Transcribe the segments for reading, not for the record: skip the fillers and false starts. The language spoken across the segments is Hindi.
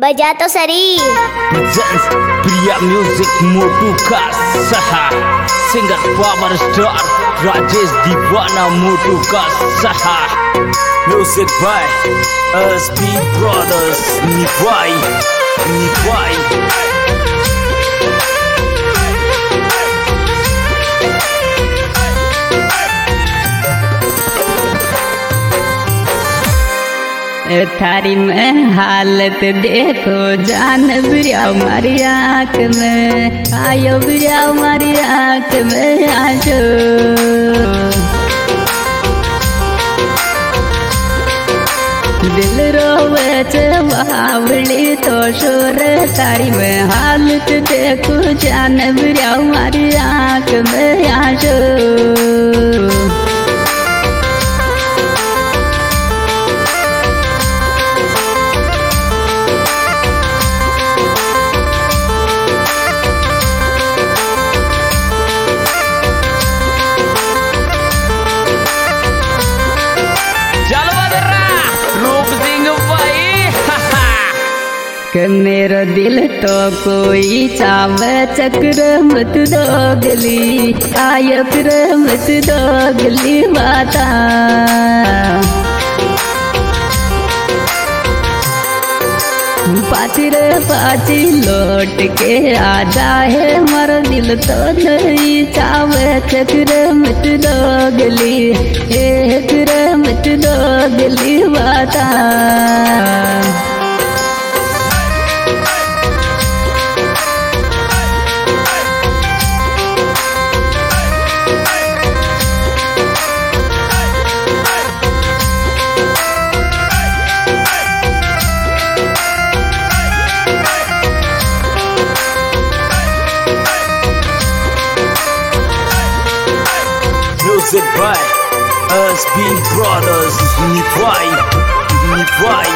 बजा तो सरी। प्रिया म्यूजिक मोटू का सहा, सिंगर पावर स्टार राजेश दीवाना मोटू का सहा, म्यूजिक बाय एसपी ब्रदर्स निभाई निभाई। थारी में हालत देखो जान बिरियाओ मारी आँख में, आयो बिरियाओ मारी आँख में आजो। दिल रोवे बावली तो शोर, थारी में हालत देखो जान बिरियाओ मारी आँख में आजो। कि मेरा दिल तो कोई चावे चक्र मत दोगली, आयो फिर मत दोगली बाता। पाचिर पाची लौट के आ जाए, मर दिल तो नहीं चावे चक्र मत दोगली, फिर मत दोगली बाता। Music by SB Brothers निभाई निभाई।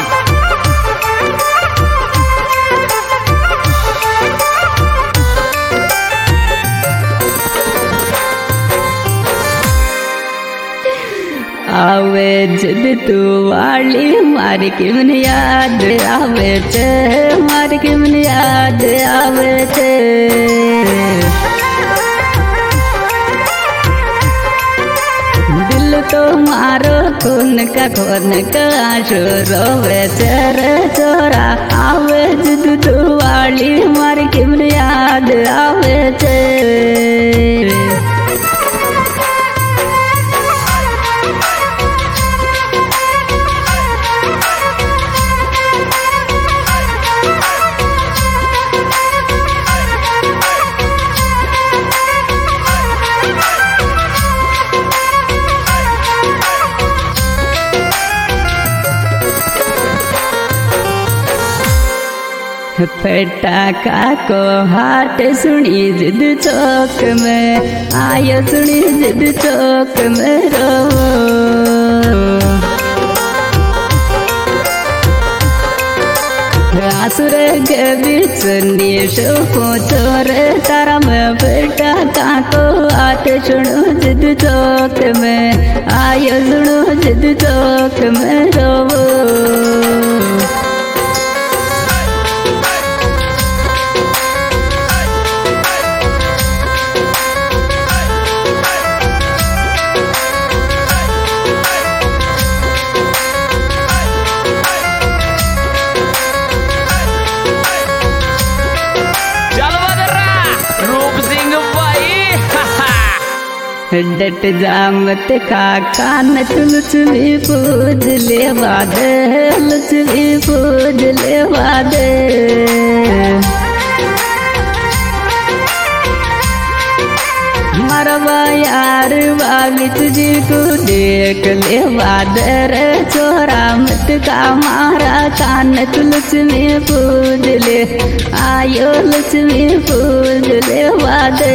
आवे जब तू वाली मार के मन याद आवे थे, मार के मन याद आवे थे। दिल तो मारो खून का आंसू रोवे तेरे चोरा, आवे जब तू वाली मार के मन याद आवे थे। पटाखा को हाट सुनी जिद चौक में, आयो सुनी जिद चौक में रो। आसुर के बीच नीशो को चोर, तारा में पटाखा को हाट सुनो जिद चौक में, आयो सुनो जिद चौक में रो। डट जा मत काका न लुचवी पूज ले वादे, लुचवी पूज ले वादे। मरवा यार वाली तुझी को देख ले वादे रे छोरा, मत का मारा कान तू लुचवी पूज ले, आयो लुचवी पूज ले वादे।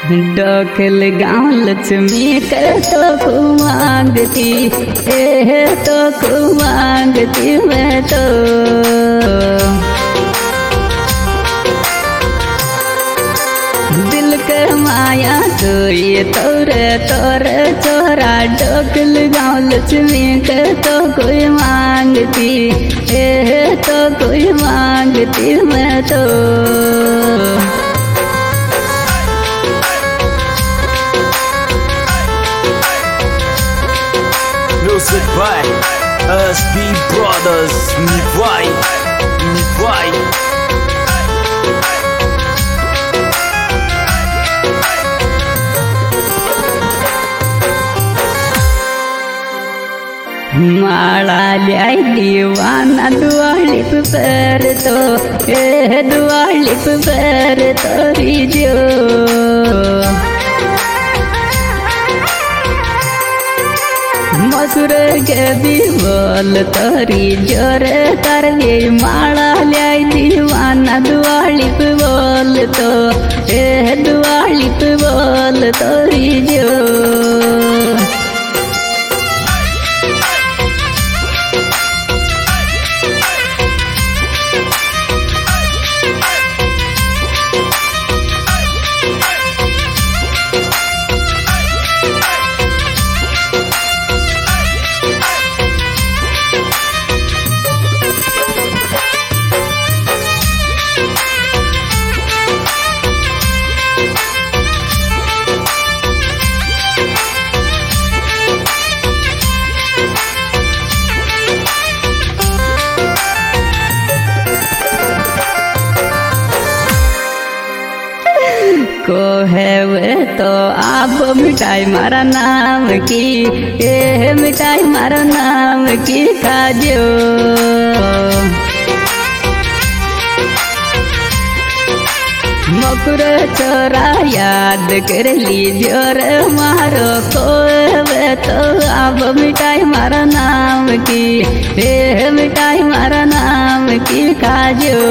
डोखल गाँव लक्ष्मी कर तो मांगती तो मांगती मैं तो दिल के माया तो ये तोरे तोरे चोरा डोखल गाँव लक्ष्मी कर तो कोई मांगती तो कोई मांगती मैं तो Music by SB Brothers. Nivai. माला ल्याई दीवाना दुआली पर तो दुआली पर तोरी जो मसुर के भी बोल तोरी जोर कर माला ल्याई दीवाना दुआली पे बोल तो दुआली पे बोल तोरी जो को है वे तो आप मिठाई मारा नाम की मिठाई मारा नाम की खाजो मकुर चोरा याद कर लीजो रे मारो को वे तो आप मिठाई मारा नाम की मिठाई मारा नाम की खाजो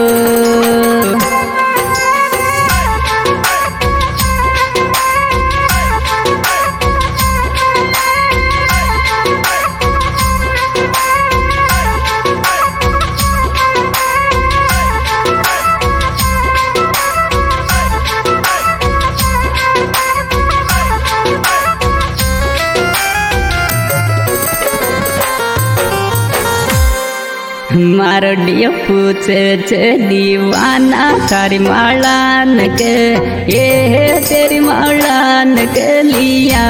मारो डियो पूछे दीवाना तारी मालान के तेरी मालान के लिया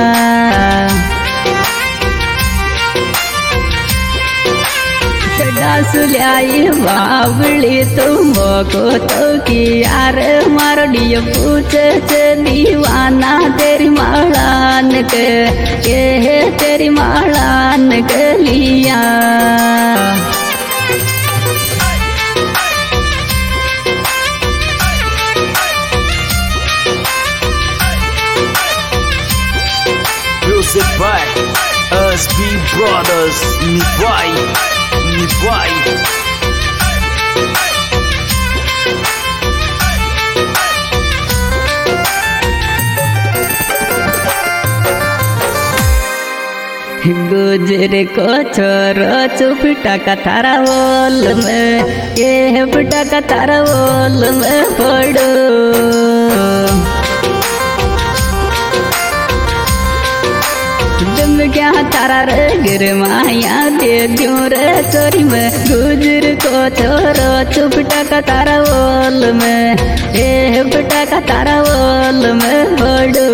सुलियाई बावली तुमको तो की यार मारो डियो पूछे दीवाना तेरी मालान के तेरी मालान के लिया Music by SB Brothers. Nivai. गुजर को छोरो चुपटा का थारा बोल में ये पुटा का थारा बोल में पड़ो तुम क्या तारा रे गिर माया दे दूं रे चोरी में गुजर को छोरो चुपटा का तारा बोल में ये पुटा का तारा बोल में पड़ो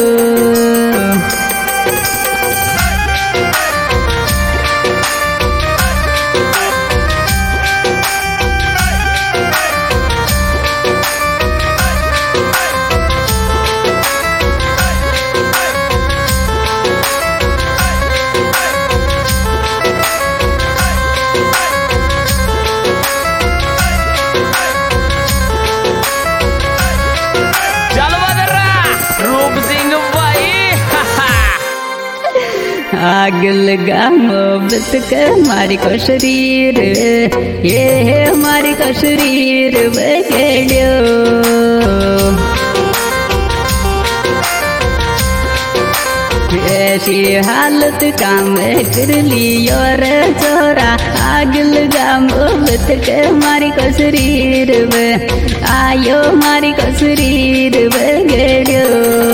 आग लगा मोहब्बत के हमारी को शरीर ये हमारी को शरीर बगड़ो कैसी हालत काम कर लियो रे छोरा आग लगा मोहब्बत के मारी को शरीर में आयो मारी को शरीर में गेरियो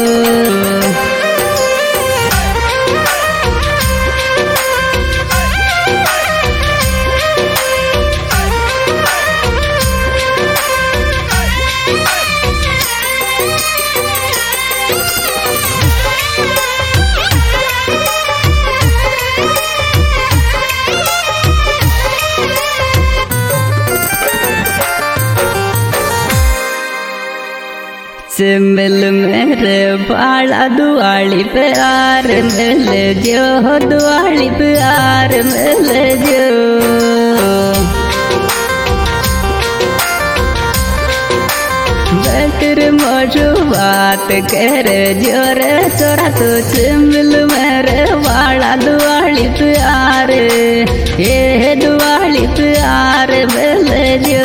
मिल मेरे बाला दुआली प्यार मिल जो दुआली प्यार मिल जो बेकर मोजू बात कर जो रे छोरा तो मिल मेरे बाला दुआली प्यार ये दुआली प्यार मिल जो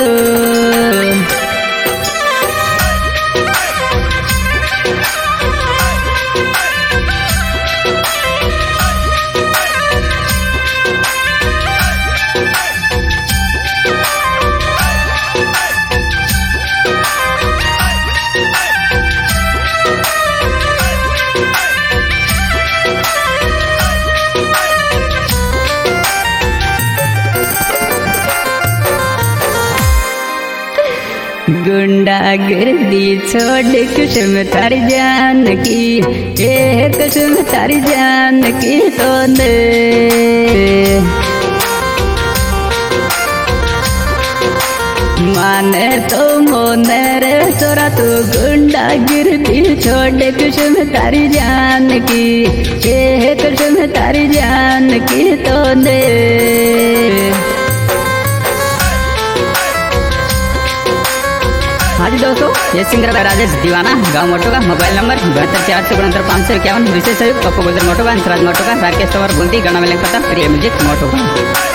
गुंडा गर्दी छोड़ कुसुम तारी जान की ये कुसुम तारी जान की तो दे माने तो मोने रे छोरा तू गुंडा गिरदी छोड़ कुसुम तारी जान की ये कुसुम तारी जान की तो दे हाँ जी दोस्तों, ये सिंगर राजेश दीवाना गाँव मोटो का मोबाइल नंबर 72 469 551 विशेष सहयोग पप्पू गुजर मोटो का अंतराज मोटो का राकेश तंवर बुंदी गाना में पता प्रिय म्यूजिक मोटो का।